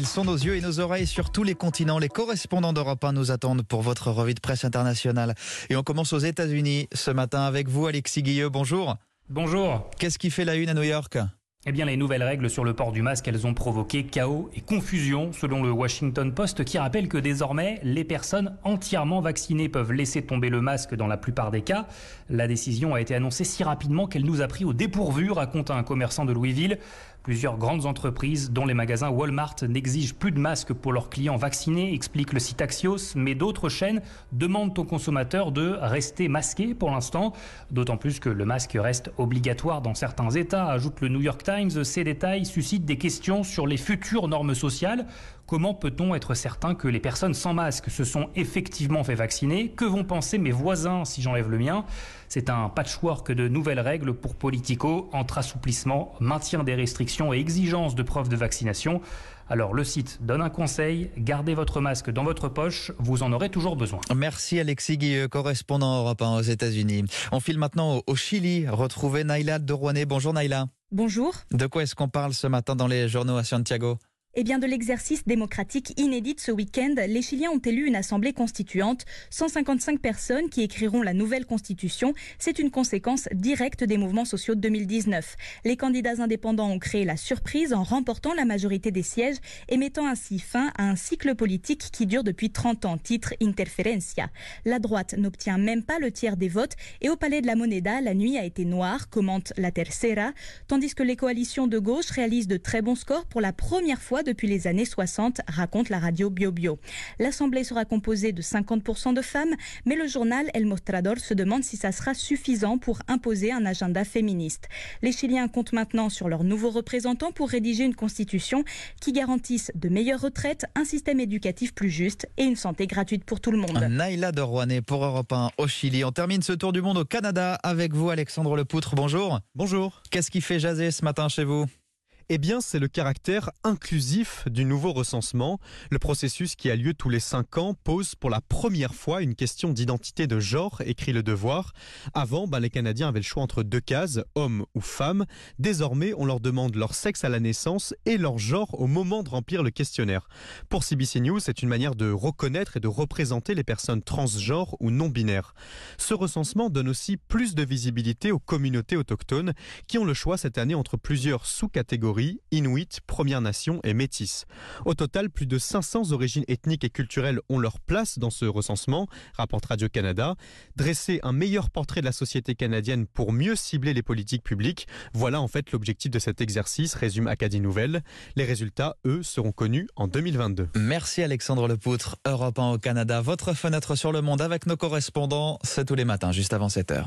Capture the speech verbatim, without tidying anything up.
sont nos yeux et nos oreilles sur tous les continents. Les correspondants d'Europe un nous attendent pour votre revue de presse internationale. Et on commence aux États-Unis ce matin avec vous, Alexis Guilleux. Bonjour. Bonjour. Qu'est-ce qui fait la une à New York ? Eh bien, les nouvelles règles sur le port du masque, elles ont provoqué chaos et confusion, selon le Washington Post, qui rappelle que désormais, les personnes entièrement vaccinées peuvent laisser tomber le masque dans la plupart des cas. La décision a été annoncée si rapidement qu'elle nous a pris au dépourvu, raconte un commerçant de Louisville. Plusieurs grandes entreprises, dont les magasins Walmart, n'exigent plus de masques pour leurs clients vaccinés, explique le site Axios, mais d'autres chaînes demandent aux consommateurs de rester masqués pour l'instant, d'autant plus que le masque reste obligatoire dans certains États, ajoute le New York Times. Ces détails suscitent des questions sur les futures normes sociales. Comment peut-on être certain que les personnes sans masque se sont effectivement fait vacciner ? Que vont penser mes voisins si j'enlève le mien ? C'est un patchwork de nouvelles règles pour Politico, entre assouplissement, maintien des restrictions et exigence de preuves de vaccination. Alors le site donne un conseil, gardez votre masque dans votre poche, vous en aurez toujours besoin. Merci Alexis Guilleux, correspondant Europe un aux États-Unis. On file maintenant au Chili, retrouver Naïla de Rouanet. Bonjour Naïla. Bonjour. De quoi est-ce qu'on parle ce matin dans les journaux à Santiago ? Eh bien, de l'exercice démocratique inédit ce week-end, les Chiliens ont élu une assemblée constituante. cent cinquante-cinq personnes qui écriront la nouvelle constitution. C'est une conséquence directe des mouvements sociaux de deux mille dix-neuf. Les candidats indépendants ont créé la surprise en remportant la majorité des sièges et mettant ainsi fin à un cycle politique qui dure depuis trente ans, titre Interferencia. La droite n'obtient même pas le tiers des votes et au Palais de la Moneda, la nuit a été noire, commente La Tercera, tandis que les coalitions de gauche réalisent de très bons scores pour la première fois depuis les années soixante, raconte la radio Bio Bio. L'Assemblée sera composée de cinquante pour cent de femmes, mais le journal El Mostrador se demande si ça sera suffisant pour imposer un agenda féministe. Les Chiliens comptent maintenant sur leurs nouveaux représentants pour rédiger une constitution qui garantisse de meilleures retraites, un système éducatif plus juste et une santé gratuite pour tout le monde. Naïla de Rouanet pour Europe un au Chili. On termine ce tour du monde au Canada avec vous, Alexandre Lepoutre. Bonjour. Bonjour. Qu'est-ce qui fait jaser ce matin chez vous ? Eh bien, c'est le caractère inclusif du nouveau recensement. Le processus qui a lieu tous les cinq ans pose pour la première fois une question d'identité de genre, écrit Le Devoir. Avant, ben, les Canadiens avaient le choix entre deux cases, homme ou femme. Désormais, on leur demande leur sexe à la naissance et leur genre au moment de remplir le questionnaire. Pour C B C News, c'est une manière de reconnaître et de représenter les personnes transgenres ou non-binaires. Ce recensement donne aussi plus de visibilité aux communautés autochtones qui ont le choix cette année entre plusieurs sous-catégories Inuit, Premières Nations et Métis. Au total, plus de cinq cents origines ethniques et culturelles ont leur place dans ce recensement, rapporte Radio-Canada. Dresser un meilleur portrait de la société canadienne pour mieux cibler les politiques publiques, voilà en fait l'objectif de cet exercice, résume Acadie Nouvelle. Les résultats, eux, seront connus en deux mille vingt-deux. Merci Alexandre Lepoutre, Europe un au Canada. Votre fenêtre sur le monde avec nos correspondants, c'est tous les matins, juste avant sept heures.